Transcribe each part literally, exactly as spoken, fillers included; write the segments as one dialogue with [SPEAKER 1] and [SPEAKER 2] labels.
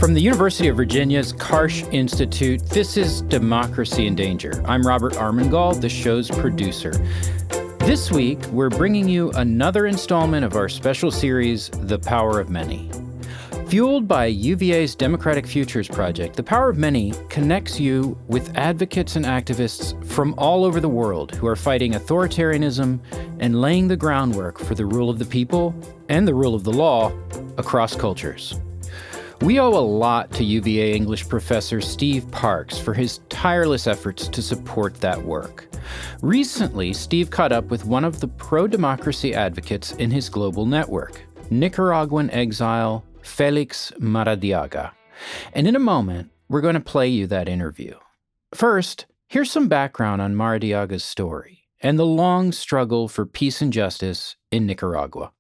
[SPEAKER 1] From the University of Virginia's Karsh Institute, this is Democracy in Danger. I'm Robert Armengol, the show's producer. This week, we're bringing you another installment of our special series, The Power of Many. Fueled by U V A's Democratic Futures Project, The Power of Many connects you with advocates and activists from all over the world who are fighting authoritarianism and laying the groundwork for the rule of the people and the rule of the law across cultures. We owe a lot to U V A English professor Steve Parks for his tireless efforts to support that work. Recently, Steve caught up with one of the pro-democracy advocates in his global network, Nicaraguan exile Felix Maradiaga. And in a moment, we're going to play you that interview. First, here's some background on Maradiaga's story and the long struggle for peace and justice in Nicaragua.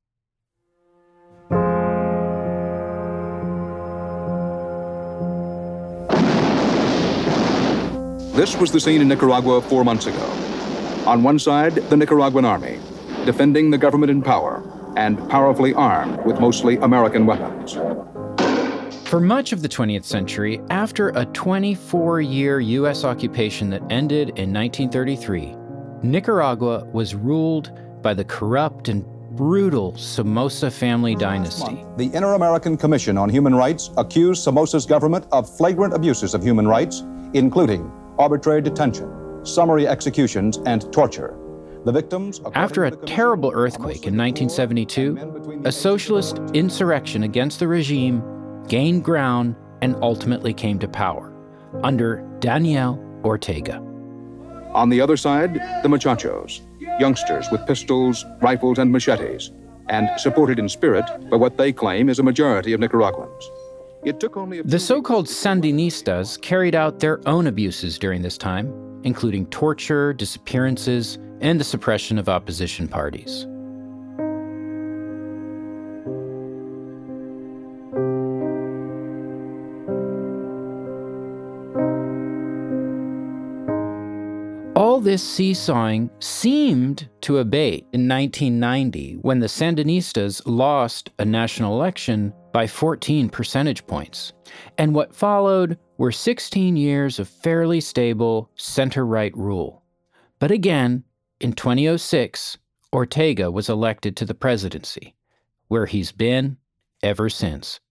[SPEAKER 2] This was the scene in Nicaragua four months ago. On one side, the Nicaraguan army, defending the government in power and powerfully armed with mostly American weapons.
[SPEAKER 1] For much of the twentieth century, after a twenty-four-year U S occupation that ended in nineteen thirty-three, Nicaragua was ruled by the corrupt and brutal Somoza family dynasty.
[SPEAKER 2] The Inter-American Commission on Human Rights accused Somoza's government of flagrant abuses of human rights, including arbitrary detention, summary executions, and torture. The victims,
[SPEAKER 1] after a terrible earthquake in nineteen seventy-two, a socialist insurrection against the regime gained ground and ultimately came to power under Daniel Ortega.
[SPEAKER 2] On the other side, the muchachos, youngsters with pistols, rifles, and machetes, and supported in spirit by what they claim is a majority of Nicaraguans. It took only a
[SPEAKER 1] the so-called Sandinistas carried out their own abuses during this time, including torture, disappearances, and the suppression of opposition parties. All this seesawing seemed to abate in nineteen ninety when the Sandinistas lost a national election by fourteen percentage points. And what followed were sixteen years of fairly stable center-right rule. But again, in two thousand six, Ortega was elected to the presidency, where he's been ever since.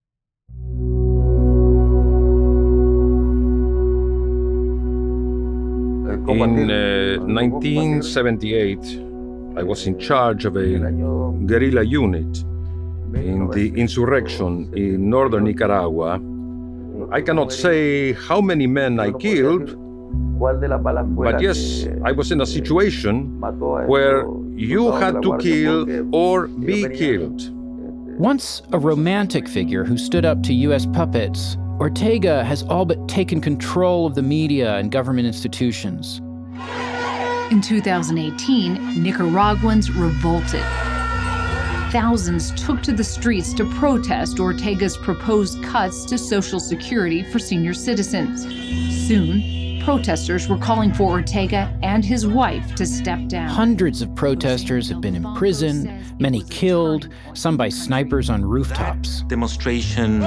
[SPEAKER 3] In uh, nineteen seventy-eight, I was in charge of a guerrilla unit in the insurrection in northern Nicaragua. I cannot say how many men I killed, but yes, I was in a situation where you had to kill or be killed.
[SPEAKER 1] Once a romantic figure who stood up to U S puppets, Ortega has all but taken control of the media and government institutions.
[SPEAKER 4] In two thousand eighteen, Nicaraguans revolted. Thousands took to the streets to protest Ortega's proposed cuts to Social Security for senior citizens. Soon, protesters were calling for Ortega and his wife to step down.
[SPEAKER 1] Hundreds of protesters have been imprisoned, many killed, some by snipers on rooftops.
[SPEAKER 5] Demonstration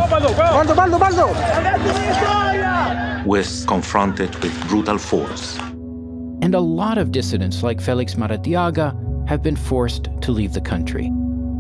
[SPEAKER 5] was confronted with brutal force.
[SPEAKER 1] And a lot of dissidents like Felix Maradiaga have been forced to leave the country.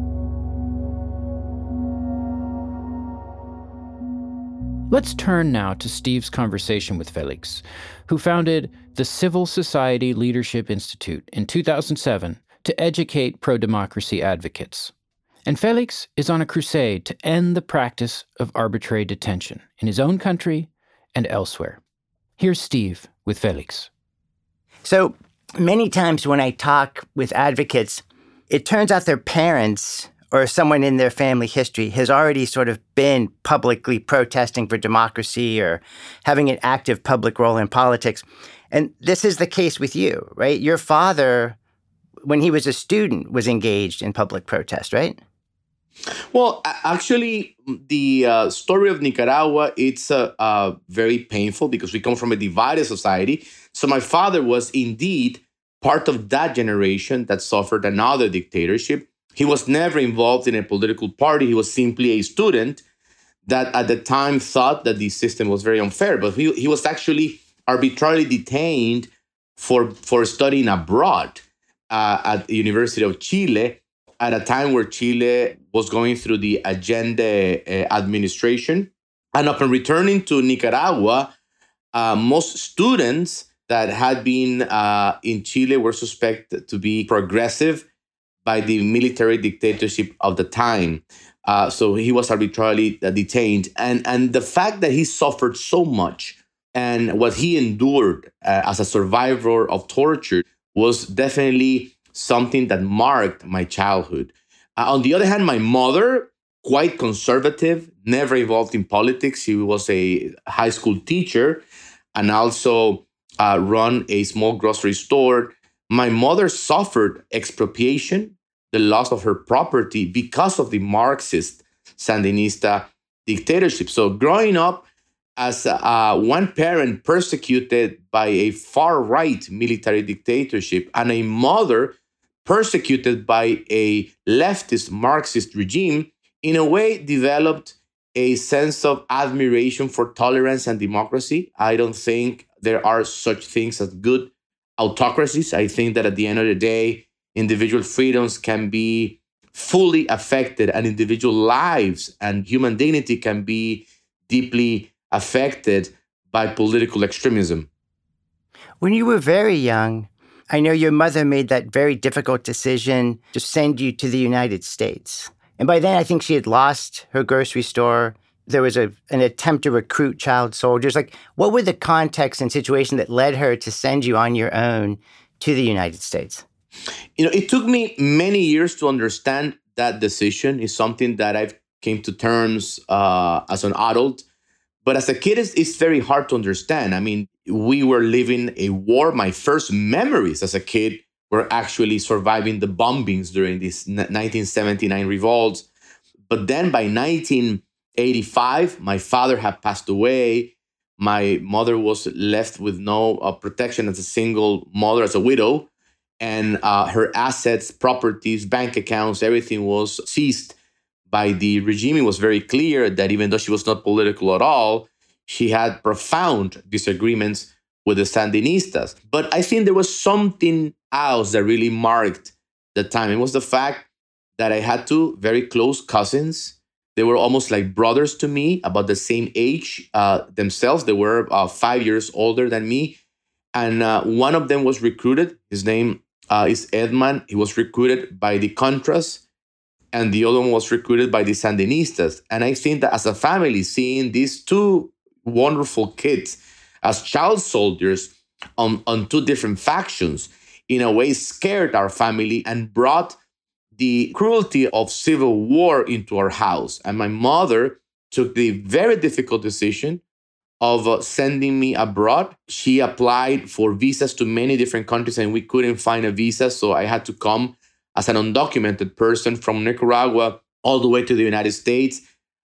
[SPEAKER 1] Let's turn now to Steve's conversation with Felix, who founded the Civil Society Leadership Institute in two thousand seven to educate pro-democracy advocates. And Felix is on a crusade to end the practice of arbitrary detention in his own country and elsewhere. Here's Steve with Felix.
[SPEAKER 6] So many times when I talk with advocates, it turns out their parents or someone in their family history has already sort of been publicly protesting for democracy or having an active public role in politics. And this is the case with you, right? Your father, when he was a student, was engaged in public protest, right?
[SPEAKER 7] Well, actually, the uh, story of Nicaragua, it's uh, uh, very painful because we come from a divided society. So my father was indeed part of that generation that suffered another dictatorship. He was never involved in a political party. He was simply a student. that at the time thought that the system was very unfair, but he, he was actually arbitrarily detained for, for studying abroad uh, at the University of Chile at a time where Chile was going through the Allende uh, administration. And upon returning to Nicaragua, uh, most students that had been uh, in Chile were suspected to be progressive by the military dictatorship of the time. Uh, so he was arbitrarily uh, detained. And, and the fact that he suffered so much and what he endured uh, as a survivor of torture was definitely something that marked my childhood. Uh, on the other hand, my mother, quite conservative, never involved in politics. She was a high school teacher and also uh, run a small grocery store. My mother suffered expropriation, the loss of her property because of the Marxist Sandinista dictatorship. So growing up as uh, one parent persecuted by a far-right military dictatorship and a mother persecuted by a leftist Marxist regime, in a way developed a sense of admiration for tolerance and democracy. I don't think there are such things as good autocracies. I think that at the end of the day, individual freedoms can be fully affected and individual lives and human dignity can be deeply affected by political extremism.
[SPEAKER 6] When you were very young, I know your mother made that very difficult decision to send you to the United States. And by then, I think she had lost her grocery store. There was a, an attempt to recruit child soldiers. Like, what were the context and situation that led her to send you on your own to the United States?
[SPEAKER 7] You know, it took me many years to understand that decision. It's something that I've came to terms uh, as an adult. But as a kid, it's, it's very hard to understand. I mean, we were living a war. My first memories as a kid were actually surviving the bombings during this nineteen seventy-nine revolts. But then by nineteen eighty-five, my father had passed away. My mother was left with no uh, protection as a single mother, as a widow. And uh, her assets, properties, bank accounts, everything was seized by the regime. It was very clear that even though she was not political at all, she had profound disagreements with the Sandinistas. But I think there was something else that really marked the time. It was the fact that I had two very close cousins. They were almost like brothers to me, about the same age uh, themselves. They were uh, five years older than me. And uh, one of them was recruited. His name uh, is Edman. He was recruited by the Contras. And the other one was recruited by the Sandinistas. And I think that as a family, seeing these two wonderful kids as child soldiers on, on two different factions, in a way scared our family and brought the cruelty of civil war into our house. And my mother took the very difficult decision of uh, sending me abroad. She applied for visas to many different countries and we couldn't find a visa. So I had to come as an undocumented person from Nicaragua all the way to the United States.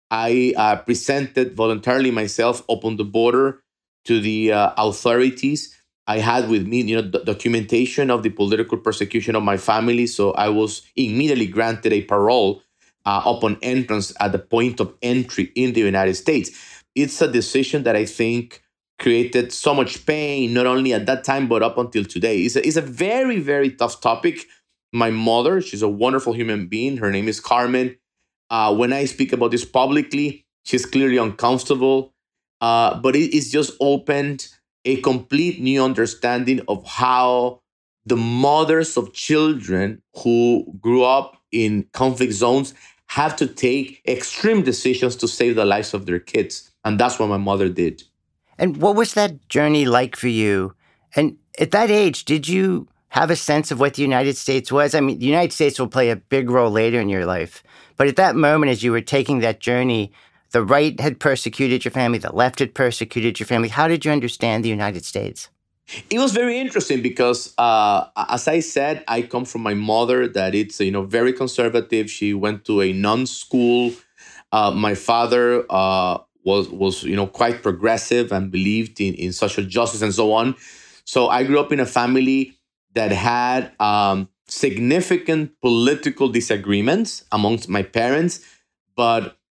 [SPEAKER 7] I uh, presented voluntarily myself upon the border to the uh, authorities. I had with me, you know, the documentation of the political persecution of my family. So I was immediately granted a parole uh, upon entrance at the point of entry in the United States. It's a decision that I think created so much pain, not only at that time, but up until today. It's a, it's a very, very tough topic. My mother, she's a wonderful human being. Her name is Carmen. Uh, when I speak about this publicly, she's clearly uncomfortable. Uh, but it, it's just opened a complete new understanding of how the mothers of children who grew up in conflict zones have to take extreme decisions to save the lives of their kids. And that's what my mother did.
[SPEAKER 6] And what was that journey like for you? And at that age, did you have a sense of what the United States was? I mean, the United States will play a big role later in your life. But at that moment, as you were taking that journey, the right had persecuted your family, the left had persecuted your family. How did you understand the United States?
[SPEAKER 7] It was very interesting because, uh, as I said, I come from my mother that it's, you know, very conservative. She went to a non-school. Uh, my father uh, was, was, you know, quite progressive and believed in, in social justice and so on. So I grew up in a family that had um, significant political disagreements amongst my parents, but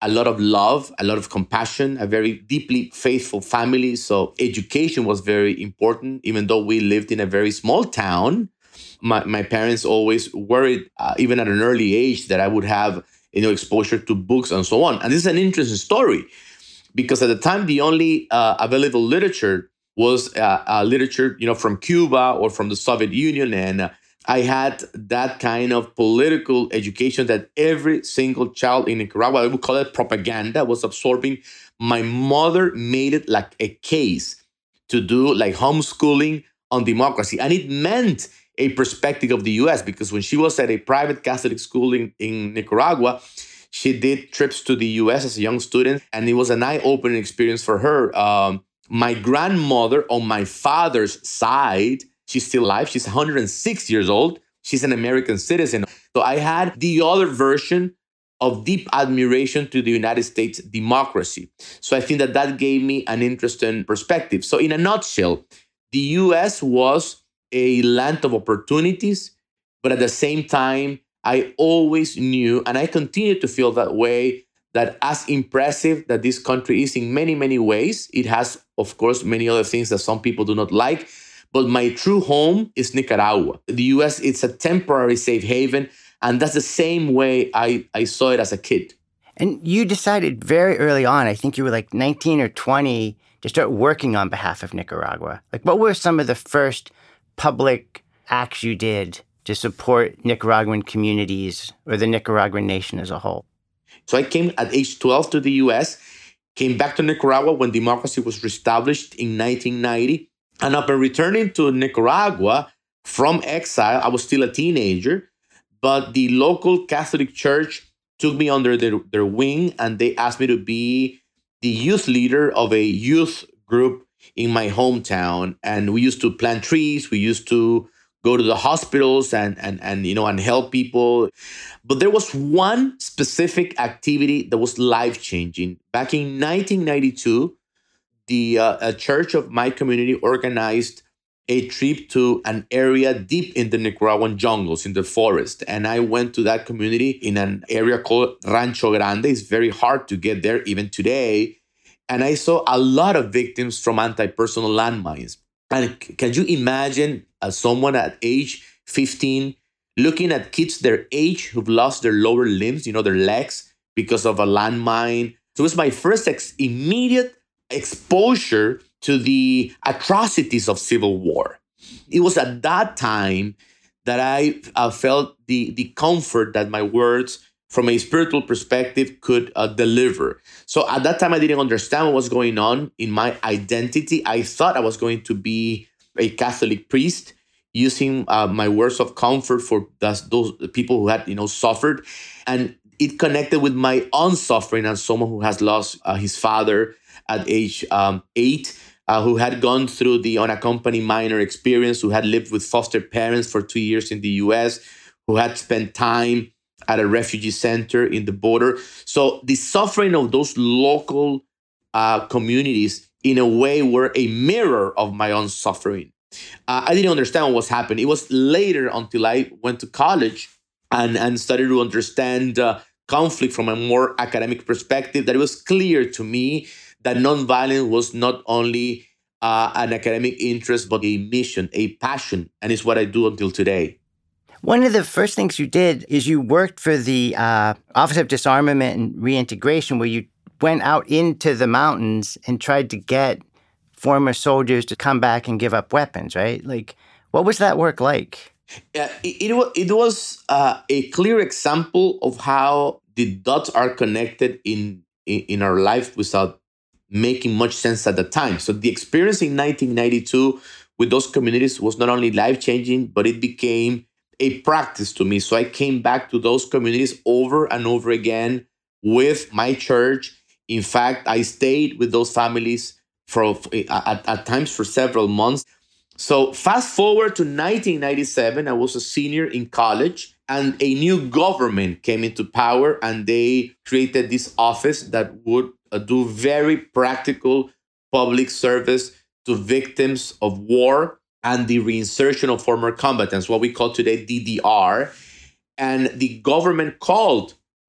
[SPEAKER 7] a lot of love, a lot of compassion, a very deeply faithful family. So education was very important, even though we lived in a very small town. My, my parents always worried, uh, even at an early age, that I would have, you know, exposure to books and so on. And this is an interesting story because at the time, the only uh, available literature was uh, uh, literature, you know, from Cuba or from the Soviet Union. And uh, I had that kind of political education that every single child in Nicaragua, I would call it propaganda, was absorbing. My mother made it like a case to do like homeschooling on democracy. And it meant a perspective of the U S because when she was at a private Catholic school in, in Nicaragua, she did trips to the U S as a young student, and it was an eye-opening experience for her. Um, my grandmother on my father's side, she's still alive. She's one hundred six years old. She's an American citizen. So I had the other version of deep admiration to the United States democracy. So I think that that gave me an interesting perspective. So in a nutshell, the U S was a land of opportunities, but at the same time, I always knew, and I continue to feel that way, that as impressive that this country is in many, many ways, it has, of course, many other things that some people do not like, but my true home is Nicaragua. The U S, it's a temporary safe haven, and that's the same way I, I saw it as a kid.
[SPEAKER 6] And you decided very early on, I think you were like nineteen or twenty, to start working on behalf of Nicaragua. Like, what were some of the first public acts you did to support Nicaraguan communities or the Nicaraguan nation as a whole?
[SPEAKER 7] So I came at age twelve to the U S, came back to Nicaragua when democracy was reestablished in nineteen ninety. And upon returning to Nicaragua from exile, I was still a teenager, but the local Catholic Church took me under their, their wing, and they asked me to be the youth leader of a youth group in my hometown. And we used to plant trees. We used to go to the hospitals and, and, and, you know, and help people. But there was one specific activity that was life-changing. Back in nineteen ninety-two, the uh, a church of my community organized a trip to an area deep in the Nicaraguan jungles, in the forest. And I went to that community in an area called Rancho Grande. It's very hard to get there even today. And I saw a lot of victims from anti-personal landmines. And can you imagine as someone at age fifteen looking at kids their age who've lost their lower limbs, you know, their legs because of a landmine? So it was my first ex- immediate exposure to the atrocities of civil war. It was at that time that I uh, felt the, the comfort that my words from a spiritual perspective could uh, deliver. So at that time, I didn't understand what was going on in my identity. I thought I was going to be a Catholic priest, using uh, my words of comfort for those, those people who had, you know, suffered. And it connected with my own suffering as someone who has lost uh, his father at age um, eight, uh, who had gone through the unaccompanied minor experience, who had lived with foster parents for two years in the U S, who had spent time at a refugee center in the border. So the suffering of those local uh, communities, in a way, were a mirror of my own suffering. Uh, I didn't understand what was happening. It was later until I went to college and, and started to understand uh, conflict from a more academic perspective, that it was clear to me that nonviolence was not only uh, an academic interest, but a mission, a passion, and it's what I do until today.
[SPEAKER 6] One of the first things you did is you worked for the uh, Office of Disarmament and Reintegration, where you went out into the mountains and tried to get former soldiers to come back and give up weapons, right? Like, what was that work like?
[SPEAKER 7] Uh, it, it, was, it was uh, a clear example of how the dots are connected in, in, in our life without making much sense at the time. So the experience in nineteen ninety-two with those communities was not only life-changing, but it became a practice to me. So I came back to those communities over and over again with my church. In fact, I stayed with those families for at, at times for several months. So fast forward to nineteen ninety-seven, I was a senior in college, and a new government came into power, and they created this office that would uh, do very practical public service to victims of war and the reinsertion of former combatants, what we call today D D R. And the government called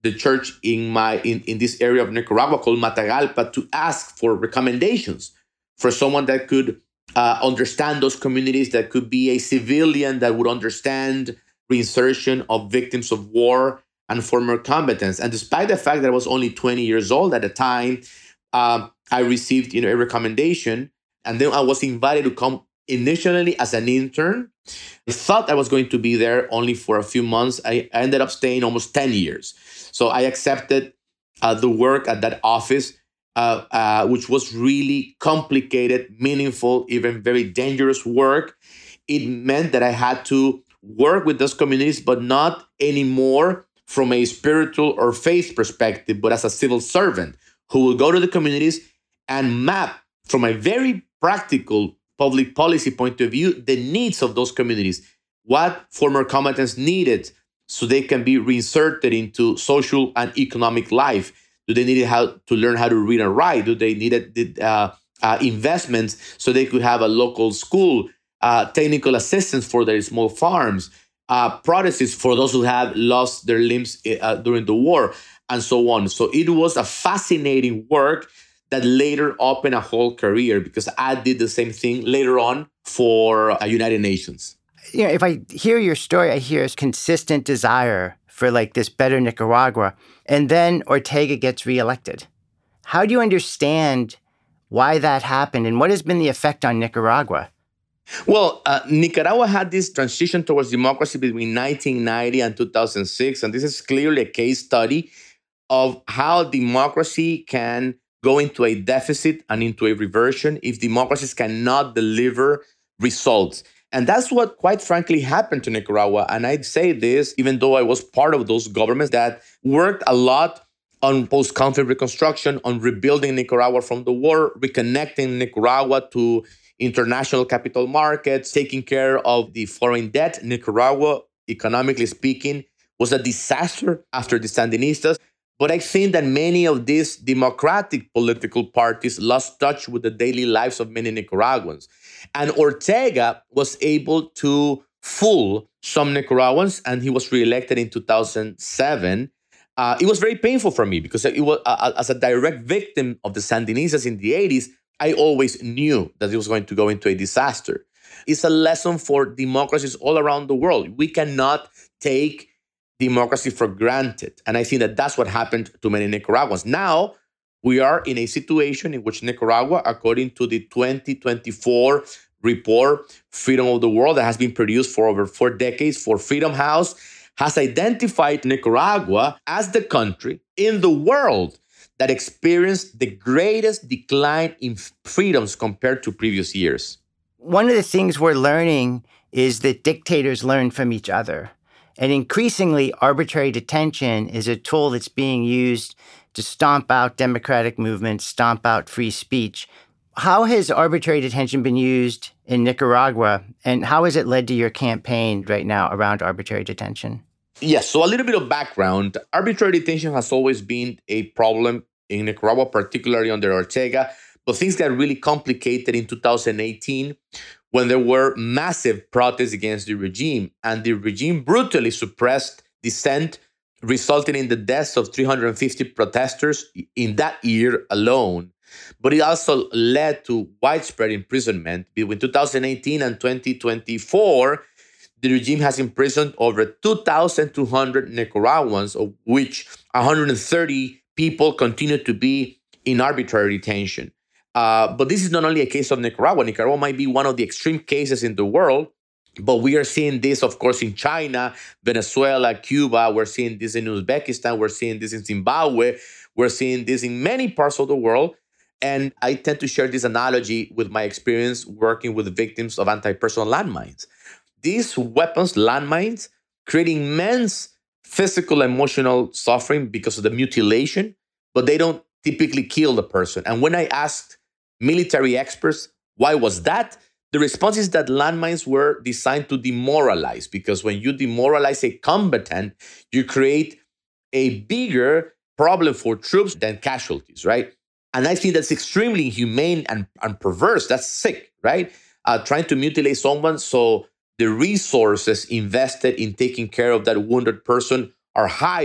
[SPEAKER 7] the church in my in, in this area of Nicaragua called Matagalpa to ask for recommendations for someone that could uh, understand those communities, that could be a civilian that would understand reinsertion of victims of war and former combatants. And despite the fact that I was only twenty years old at the time, um, I received you know a recommendation, and then I was invited to come initially as an intern. I thought I was going to be there only for a few months. I ended up staying almost ten years. So I accepted uh, the work at that office, uh, uh, which was really complicated, meaningful, even very dangerous work. It meant that I had to work with those communities, but not anymore from a spiritual or faith perspective, but as a civil servant who will go to the communities and map from a very practical public policy point of view the needs of those communities, what former combatants needed so they can be reinserted into social and economic life. Do they need how to learn how to read and write? Do they need uh, uh, investments so they could have a local school, uh, technical assistance for their small farms, uh, prostheses for those who have lost their limbs uh, during the war, and so on. So it was a fascinating work that later opened a whole career, because I did the same thing later on for uh, United Nations.
[SPEAKER 6] You know, if I hear your story, I hear a consistent desire for like this better Nicaragua, and then Ortega gets reelected. How do you understand why that happened, and what has been the effect on Nicaragua?
[SPEAKER 7] Well, uh, Nicaragua had this transition towards democracy between nineteen ninety and two thousand six, and this is clearly a case study of how democracy can go into a deficit and into a reversion if democracies cannot deliver results. And that's what, quite frankly, happened to Nicaragua. And I'd say this, even though I was part of those governments that worked a lot on post-conflict reconstruction, on rebuilding Nicaragua from the war, reconnecting Nicaragua to international capital markets, taking care of the foreign debt. Nicaragua, economically speaking, was a disaster after the Sandinistas. But I think that many of these democratic political parties lost touch with the daily lives of many Nicaraguans. And Ortega was able to fool some Nicaraguans, and he was reelected in two thousand seven. Uh, it was very painful for me because it was, uh, as a direct victim of the Sandinistas in the eighties, I always knew that it was going to go into a disaster. It's a lesson for democracies all around the world. We cannot take democracy for granted. And I think that that's what happened to many Nicaraguans. Now, we are in a situation in which Nicaragua, according to the twenty twenty-four report, Freedom of the World, that has been produced for over four decades for Freedom House, has identified Nicaragua as the country in the world that experienced the greatest decline in freedoms compared to previous years.
[SPEAKER 6] One of the things we're learning is that dictators learn from each other. And increasingly, arbitrary detention is a tool that's being used to stomp out democratic movements, stomp out free speech. How has arbitrary detention been used in Nicaragua, and how has it led to your campaign right now around arbitrary detention?
[SPEAKER 7] Yes, so a little bit of background. Arbitrary detention has always been a problem in Nicaragua, particularly under Ortega, but things got really complicated in two thousand eighteen when there were massive protests against the regime, and the regime brutally suppressed dissent, resulting in the deaths of three hundred fifty protesters in that year alone. But it also led to widespread imprisonment. Between two thousand eighteen and twenty twenty-four, the regime has imprisoned over two thousand two hundred Nicaraguans, of which one hundred thirty people continue to be in arbitrary detention. Uh, but this is not only a case of Nicaragua. Nicaragua might be one of the extreme cases in the world, but we are seeing this, of course, in China, Venezuela, Cuba. We're seeing this in Uzbekistan. We're seeing this in Zimbabwe. We're seeing this in many parts of the world. And I tend to share this analogy with my experience working with victims of anti-personnel landmines. These weapons, landmines, create immense physical, emotional suffering because of the mutilation, but they don't typically kill the person. And when I asked military experts, why was that? The response is that landmines were designed to demoralize, because when you demoralize a combatant, you create a bigger problem for troops than casualties, right? And I think that's extremely inhumane and, and perverse. That's sick, right? Uh, trying to mutilate someone so the resources invested in taking care of that wounded person are higher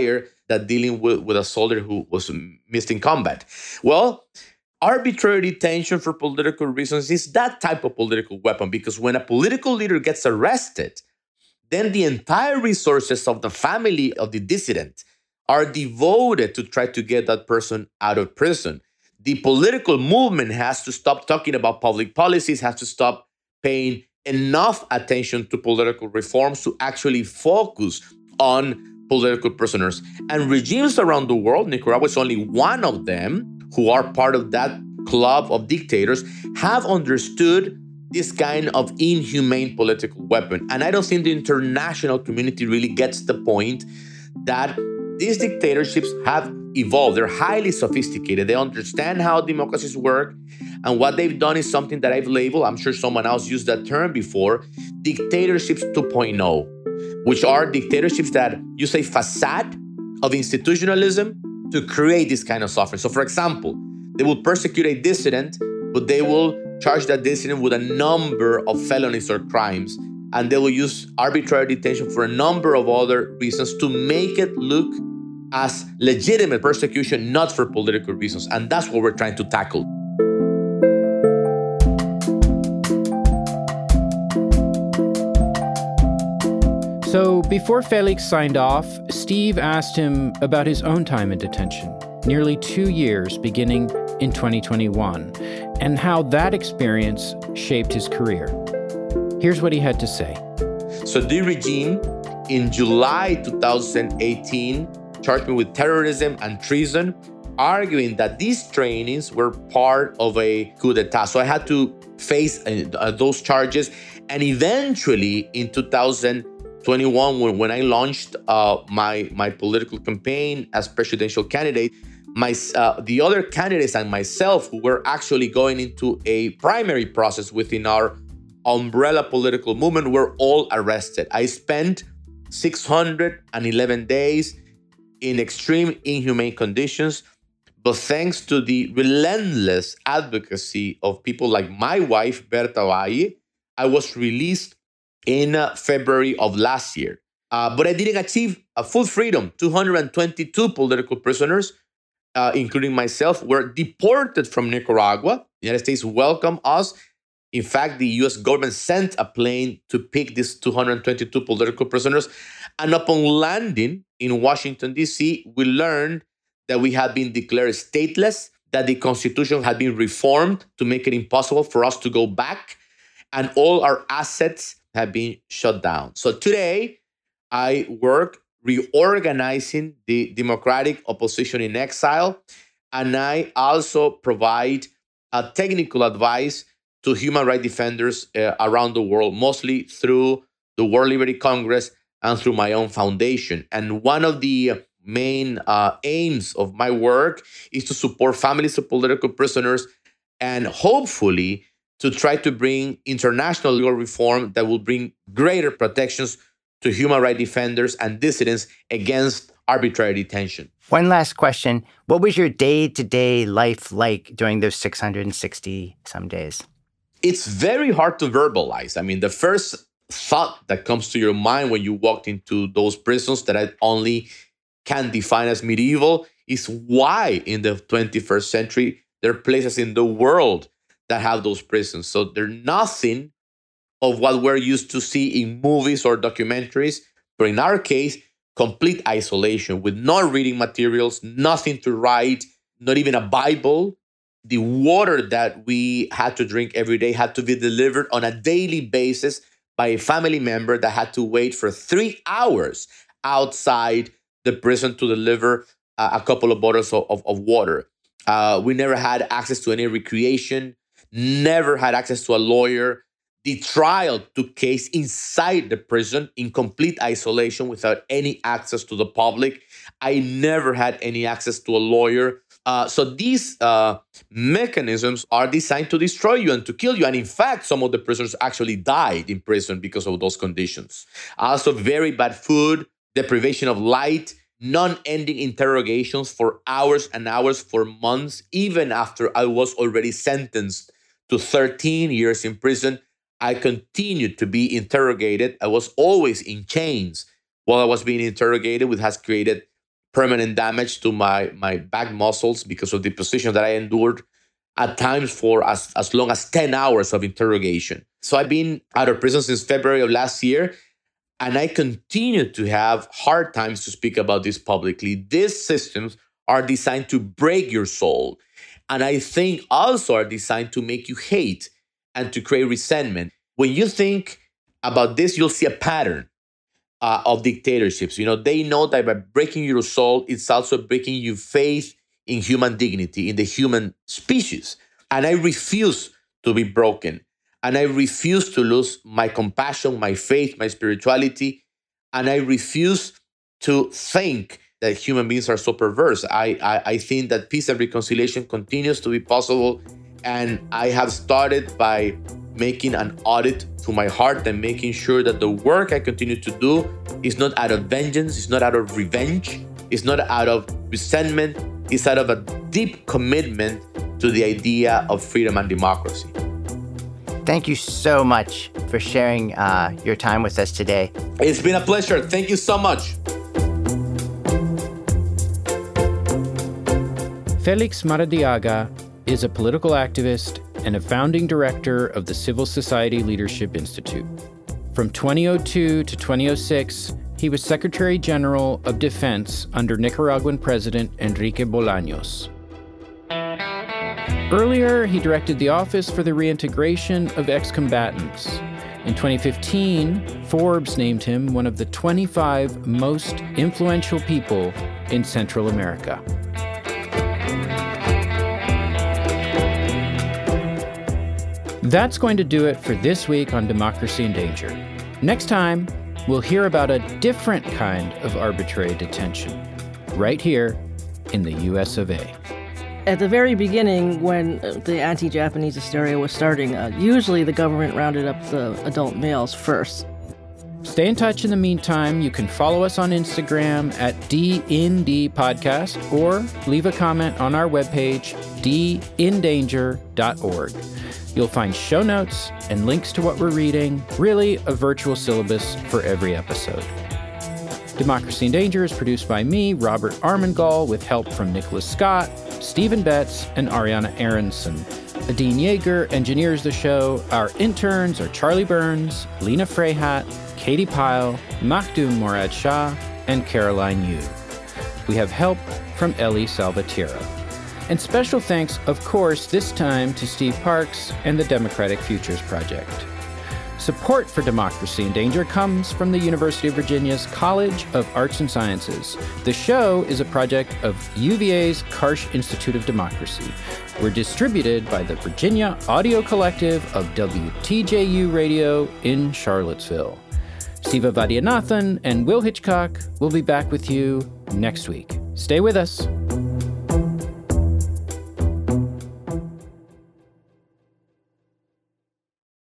[SPEAKER 7] than dealing with, with a soldier who was missed in combat. Well, arbitrary detention for political reasons is that type of political weapon, because when a political leader gets arrested, then the entire resources of the family of the dissident are devoted to try to get that person out of prison. The political movement has to stop talking about public policies, has to stop paying enough attention to political reforms to actually focus on political prisoners. And regimes around the world, Nicaragua is only one of them, who are part of that club of dictators, have understood this kind of inhumane political weapon. And I don't think the international community really gets the point that these dictatorships have evolved. They're highly sophisticated. They understand how democracies work. And what they've done is something that I've labeled, I'm sure someone else used that term before, dictatorships two point oh, which are dictatorships that use a facade of institutionalism to create this kind of suffering. So for example, they will persecute a dissident, but they will charge that dissident with a number of felonies or crimes. And they will use arbitrary detention for a number of other reasons to make it look as legitimate persecution, not for political reasons. And that's what we're trying to tackle.
[SPEAKER 1] So before Felix signed off, Steve asked him about his own time in detention, nearly two years beginning in twenty twenty-one, and how that experience shaped his career. Here's what he had to say.
[SPEAKER 7] So the regime in July two thousand eighteen charged me with terrorism and treason, arguing that these trainings were part of a coup d'etat. So I had to face uh, those charges. And eventually in two thousand twenty-one, when, when I launched uh, my, my political campaign as presidential candidate, my uh, the other candidates and myself, who were actually going into a primary process within our umbrella political movement, were all arrested. I spent six hundred eleven days in extreme inhumane conditions, but thanks to the relentless advocacy of people like my wife, Berta Valle, I was released in uh, February of last year. Uh, but I didn't achieve a full freedom. two hundred twenty-two political prisoners, uh, including myself, were deported from Nicaragua. The United States welcomed us. In fact, the U S government sent a plane to pick these two hundred twenty-two political prisoners. And upon landing in Washington, D C, we learned that we had been declared stateless, that the Constitution had been reformed to make it impossible for us to go back, and all our assets have been shut down. So today, I work reorganizing the democratic opposition in exile, and I also provide uh, technical advice to human rights defenders uh, around the world, mostly through the World Liberty Congress and through my own foundation. And one of the main uh, aims of my work is to support families of political prisoners and hopefully to try to bring international legal reform that will bring greater protections to human rights defenders and dissidents against arbitrary detention.
[SPEAKER 6] One last question. What was your day-to-day life like during those six hundred sixty some days?
[SPEAKER 7] It's very hard to verbalize. I mean, the first thought that comes to your mind when you walked into those prisons that I only can define as medieval is why in the twenty-first century there are places in the world that have those prisons. So they're nothing of what we're used to see in movies or documentaries, but in our case, complete isolation with no reading materials, nothing to write, not even a Bible. The water that we had to drink every day had to be delivered on a daily basis by a family member that had to wait for three hours outside the prison to deliver uh, a couple of bottles of, of, of water. Uh, we never had access to any recreation, never had access to a lawyer. The trial took place inside the prison in complete isolation without any access to the public. I never had any access to a lawyer. Uh, so these uh, mechanisms are designed to destroy you and to kill you. And in fact, some of the prisoners actually died in prison because of those conditions. Also, very bad food, deprivation of light, non-ending interrogations for hours and hours, for months, even after I was already sentenced to thirteen years in prison. I continued to be interrogated. I was always in chains while I was being interrogated, which has created permanent damage to my, my back muscles because of the position that I endured at times for as, as long as ten hours of interrogation. So I've been out of prison since February of last year, and I continue to have hard times to speak about this publicly. These systems are designed to break your soul, and I think also are designed to make you hate and to create resentment. When you think about this, you'll see a pattern uh, of dictatorships. You know, they know that by breaking your soul, it's also breaking your faith in human dignity, in the human species. And I refuse to be broken. And I refuse to lose my compassion, my faith, my spirituality. And I refuse to think that human beings are so perverse. I, I, I think that peace and reconciliation continues to be possible. And I have started by making an audit to my heart and making sure that the work I continue to do is not out of vengeance, it's not out of revenge, it's not out of resentment, it's out of a deep commitment to the idea of freedom and democracy.
[SPEAKER 6] Thank you so much for sharing uh, your time with us today.
[SPEAKER 7] It's been a pleasure. Thank you so much.
[SPEAKER 1] Felix Maradiaga is a political activist and a founding director of the Civil Society Leadership Institute. From twenty oh two to twenty oh six, he was Secretary General of Defense under Nicaraguan President Enrique Bolaños. Earlier, he directed the Office for the Reintegration of Ex-Combatants. In twenty fifteen, Forbes named him one of the twenty-five most influential people in Central America. That's going to do it for this week on Democracy in Danger. Next time, we'll hear about a different kind of arbitrary detention, right here in the U S of A.
[SPEAKER 8] At the very beginning, when the anti-Japanese hysteria was starting, uh, usually the government rounded up the adult males first.
[SPEAKER 1] Stay in touch in the meantime. You can follow us on Instagram at D N D Podcast or leave a comment on our webpage, d in danger dot org. You'll find show notes and links to what we're reading, really a virtual syllabus for every episode. Democracy in Danger is produced by me, Robert Armengol, with help from Nicholas Scott, Stephen Betts, and Ariana Aronson. Adine Yeager engineers the show. Our interns are Charlie Burns, Lena Freyhat, Katie Pyle, Makhdoom Morad Shah, and Caroline Yu. We have help from Ellie Salvatierra. And special thanks, of course, this time to Steve Parks and the Democratic Futures Project. Support for Democracy in Danger comes from the University of Virginia's College of Arts and Sciences. The show is a project of U V A's Karsh Institute of Democracy. We're distributed by the Virginia Audio Collective of W T J U Radio in Charlottesville. Siva Vaidyanathan and Will Hitchcock will be back with you next week. Stay with us.